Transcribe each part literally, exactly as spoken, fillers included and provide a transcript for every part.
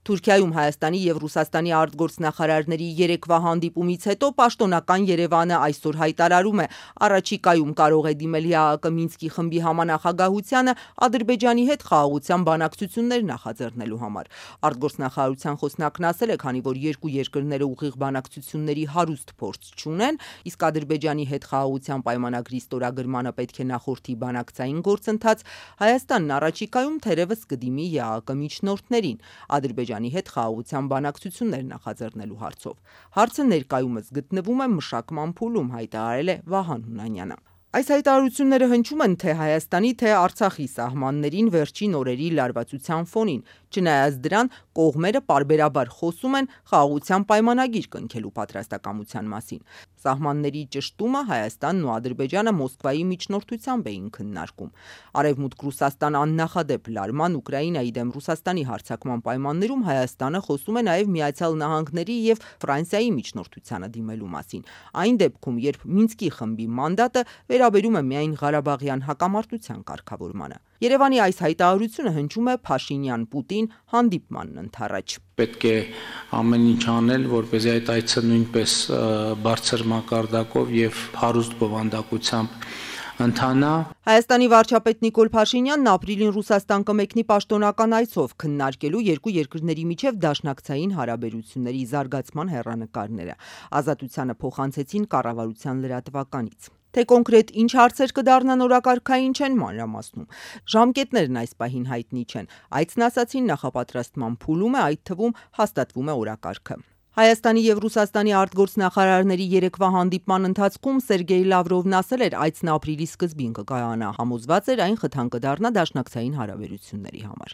Թուրքիայում Հայաստանի եւ Ռուսաստանի արտգործնախարարների երեկվա հանդիպումից հետո պաշտոնական Երևանը այսօր հայտարարում է, առաջիկայում կարող է դիմել ԵԱՀԿ Մինսկի խմբի համանախագահությանը Ադրբեջանի հետ խաղաղության բանակցություններ նախաձեռնելու համար։ Արտգործնախարարության խոսնակն ասել է, քանի որ երկու երկրները ուղիղ բանակցությունների հարուստ փորձ չունեն, իսկ Ադրբեջանի հետ խաղաղության պայմանագրի ստորագրմանը պետք է նախորդի բանակցային գործընթաց, Հայաստանն առաջիկայում թերևս կդիմի ԵԱՀԿ միջնորդներին Ադրբեջանի հետ խաղաղության բանակցություններ նախաձեռնելու հարցով։ Հարցը ներկայումս գտնվում է մշակման փուլում, հայտարարել է Վահան Հունանյանը։ Այս հայտարարությունները հնչում են թե Հայաստանի, թե Արցախի սահմաններին վերջին օրերի լարվածության ֆոնին։ Չնայած դրան, կողմերը պարբերաբար խոսում են խաղաղության պայմանագիր կնքելու պատրաստակամության մասին։ Սահմանների ճշտումը Հայաստանն ու Ադրբեջանը Մոսկվայի միջնորդությամբ էին քննարկում։ Արևմուտք Ռուսաստան աննախադեպ լարման Ուկրաինայի դեմ Ռուսաստանի հարձակման պայմաններում Հայաստանը խոսում է նաև Միացյալ Նահանգների եւ Ֆրանսիայի միջնորդությանը դիմելու մասին։ Այն դեպքում, երբ Մինսկի խմբի մանդատը վերաբերում է միայն Ղարաբաղյան հակամարտության կարգավորմանը։ Երևանի այս հայտարարությունը հնչում է Փաշինյան-Պուտին հանդիպմանն ընդառաջ։ Պետք է ամեն ինչ անել, որպեսզի այդ այցը նույնպես բարձր մակարդակով եւ հարուստ բովանդակությամբ ընթանա։ Հայաստանի վարչապետ Նիկոլ Փաշինյանն ապրիլին Ռուսաստան կմեկնի պաշտոնական այցով քննարկելու երկու երկրների միջև դաշնակցային հարաբերությունների զարգացման հեռանկարները։ Ազատությանը փոխանցեցին կառավարության լրատվականից։ Թե կոնկրետ ինչ հարցեր կդառնան օրակարգային չեն մանրամասնում։ Ժամկետներն այս պահին հայտնի չեն։ Այցն ասացին նախապատրաստման փուլում է, այդ թվում հաստատվում է օրակարգը։ Հայաստանի եւ Ռուսաստանի արտգործնախարարների երեկվա հանդիպման ընթացքում Սերգեյ Լավրովն ասել էր, այցն ապրիլի սկզբին կկայանա, համոզված էր այն խթան կդառնա դաշնակցային հարաբերությունների համար։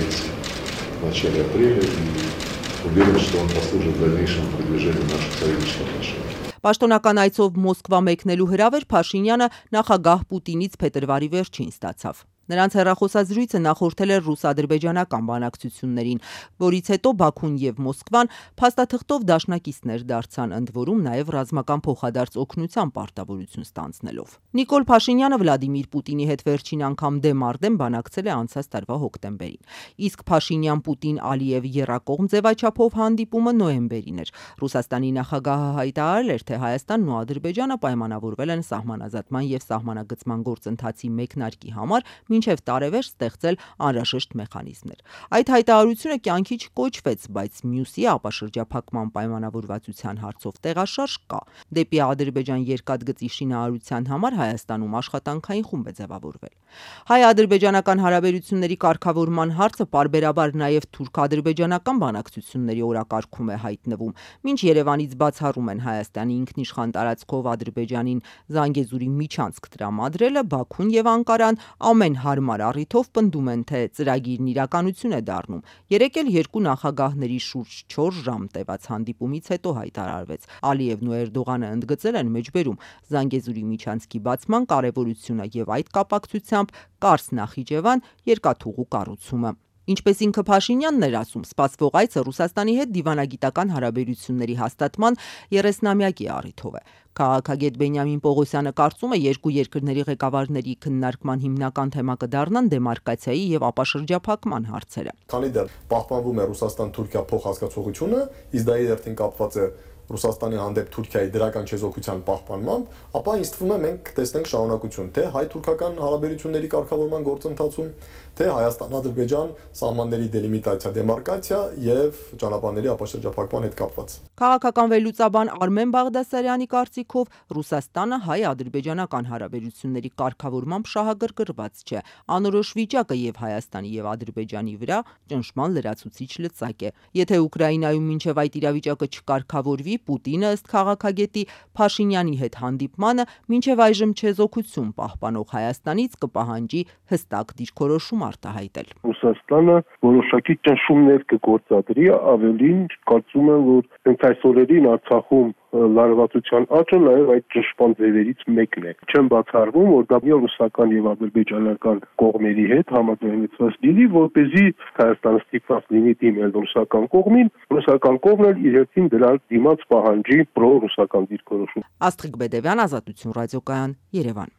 Պաշտոնական այցով Մոսկվա մեկնելու հրավեր Փաշինյանը նախագահ Պուտինից փետրվարի վերջին ստացավ։ Նրանց հեռախոսազրույցը նախորդել էր ռուս-ադրբեջանական բանակցություններին, որից հետո Բաքուն եւ Մոսկվան փաստաթղթով դաշնակիցներ դարձան, ընդ որում նաեւ ռազմական փոխադարձ օգնության պարտավորություն ստանձնելով։ Նիկոլ Փաշինյանը Վլադիմիր Պուտինի հետ վերջին անգամ դեմ առ դեմ բանակցել է անցած տարվա հոկտեմբերին։ Իսկ Փաշինյան-Պուտին-Ալիև եռակողմ ձևաչափով հանդիպումը նոյեմբերին էր։ Ռուսաստանի նախագահը հայտարարել էր, թե Հայաստանն ու Ադրբեջանը պայմանավորվել են սահմանազատման եւ սահմանագծման գործընթացի մեկնարկի համար մինչև տարեվերջ ստեղծել անհրաժեշտ մեխանիզմներ։ Այդ հայտարարությունը կյանքի չկոչվեց, բայց մյուսի ապաշրջափակման պայմանավորվածության հարցով տեղաշարժ կա։ Դեպի Ադրբեջան երկաթգծի շինարարության համար Հայաստանում աշխատանքային խումբ է ձևավորվել։ Հայ-ադրբեջանական հարաբերությունների կարգավորման հարցը պարբերաբար նաև թուրք-ադրբեջանական բանակցությունների օրակարգում է հայտնվում, մինչ Երևանից բացառում են Հայաստանի ինքնիշխան տարածքով Ադրբեջանին Զանգեզուրի միջանցք տրամադրելը, Բաքուն եւ Անկարան ամեն հարմար առիթով պնդում են, թե ծրագիրն իրականություն է դառնում։ Երեկ էլ երկու նախագահների շուրջ չորս ժամ տևած հանդիպումից հետո հայտարարվեց։ Ալիևն ու Էրդողանը ընդգծել են մեջբերում Զանգեզուրի միջանցքի բացման կարևորությունը եւ այդ կապակցությամբ Կարս Նախիջևան երկաթուղու կառուցումը։ Ինչպես ինքը Փաշինյանն էր ասում, սպասվող այցը Ռուսաստանի հետ դիվանագիտական հարաբերությունների հաստատման երեսնամյակի առիթով է։ Քաղաքագետ Բենյամին Պողոսյանը կարծում է, երկու երկրների ղեկավարների քննարկման հիմնական թեմա կդառնան դեմարկացիայի եւ ապաշրջափակման հարցերը։ Քանի դեռ պահպանվում է Ռուսաստան-Թուրքիա փոխհասկացողությունը, իսկ դա իր երթին կապված է Ռուսաստանի հանդեպ Թուրքիայի դրական չեզոքության պահպանմամբ, ապա ինձ թվում է մենք կտեսնենք շարունակություն թե հայ-թուրքական հարաբերությունների կարգավորման գործընթացում, թե Հայաստան-Ադրբեջան սահմանների դելիմիտացիա, դեմարկացիա եւ ճանապարհների ապաշրջափակման հետ կապված։ Քաղաքական վերլուծաբան Արմեն Բաղդասարյանի կարծիքով Ռուսաստանը հայ-ադրբեջանական հարաբերությունների կարգավորմամբ շահագրգռված չէ։ Անորոշ վիճակը եւ Հայաստանի եւ Ադրբեջանի վրա ճնշման լրացուցիչ լծակ է։ Եթե Ուկրաինայում մինչեւ այդ իրավիճակը չկարգավորվի, Պուտինը ըստ քաղաքագետի Փաշինյանի հետ հանդիպմանը մինչև այժմ չեզոքություն պահպանող Հայաստանից կպահանջի հստակ դիրքորոշում արտահայտել։ Ռուսաստանը որոշակի ճնշումներ կգործադրի, ավելին կարծում եմ, որ հենց այս օրերին Արցախում լարվածության աճը նաև այդ ճնշման ձևերից մեկն է։ Չեմ բացառվում, որ դա ռուսական եւ ադրբեջանական կողմերի հետ համաձայնեցված լինի, որպեսզի Հայաստանը ստիպված լինի դիմել ռուսական կողմին, ռուսական կողմն էլ իր հերթին դրա դիմաց պահանջի պրո-ռուսական դիրքորոշում։ Աստղիկ Բեդևյան, Ազատություն ռադիոկայան, Երևան։